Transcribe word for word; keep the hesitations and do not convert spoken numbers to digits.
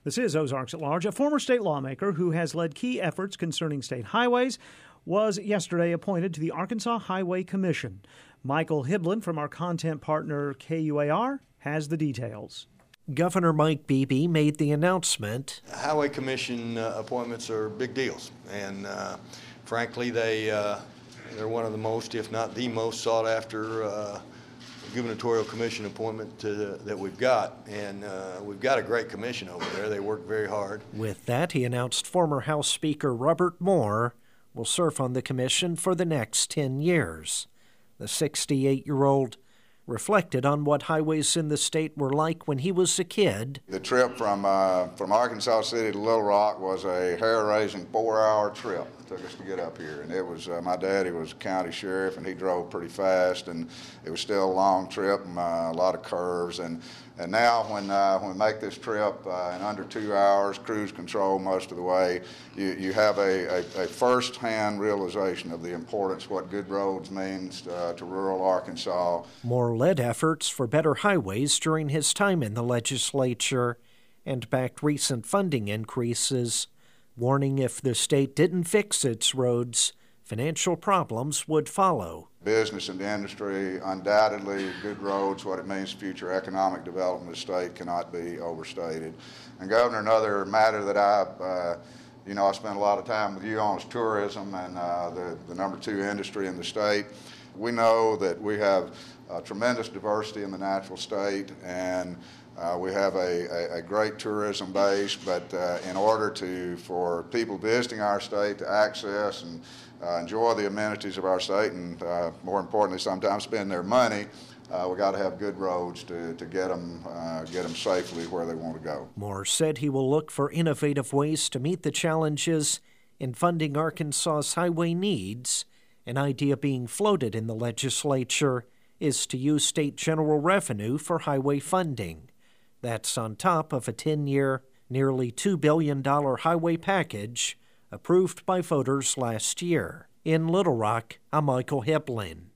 This is Ozarks at Large. A former state lawmaker who has led key efforts concerning state highways was yesterday appointed to the Arkansas Highway Commission. Michael Hiblin from our content partner K U A R has the details. Governor Mike Beebe made the announcement. Highway Commission uh, appointments are big deals, and uh, frankly, they, uh, they're one of the most, if not the most sought after uh, gubernatorial commission appointment to, that we've got, and uh, we've got a great commission over there. They work very hard. With that, he announced former House Speaker Robert Moore will serve on the commission for the next ten years. The sixty-eight-year-old reflected on what highways in the state were like when he was a kid. The trip from uh, from Arkansas City to Little Rock was a hair-raising four-hour trip. It took us to get up here, and it was uh, my daddy was county sheriff, and he drove pretty fast, and it was still a long trip and uh, a lot of curves. And and now when uh, when we make this trip uh, in under two hours, cruise control most of the way, you you have a, a, a first-hand realization of the importance what good roads means uh, to rural Arkansas. Moore led efforts for better highways during his time in the legislature and backed recent funding increases, warning if the state didn't fix its roads, financial problems would follow. Business and industry, undoubtedly, good roads, what it means for future economic development of the state cannot be overstated. And Governor, another matter that I, uh, you know, I spent a lot of time with you on is tourism and uh, the, the number two industry in the state. We know that we have uh, tremendous diversity in the natural state, and Uh, we have a, a, a great tourism base, but uh, in order to for people visiting our state to access and uh, enjoy the amenities of our state, and uh, more importantly, sometimes spend their money, uh, we got to have good roads to, to get them uh, get them safely where they want to go. Moore said he will look for innovative ways to meet the challenges in funding Arkansas's highway needs. An idea being floated in the legislature is to use state general revenue for highway funding. That's on top of a ten-year, nearly two billion dollars highway package approved by voters last year. In Little Rock, I'm Michael Hiblin.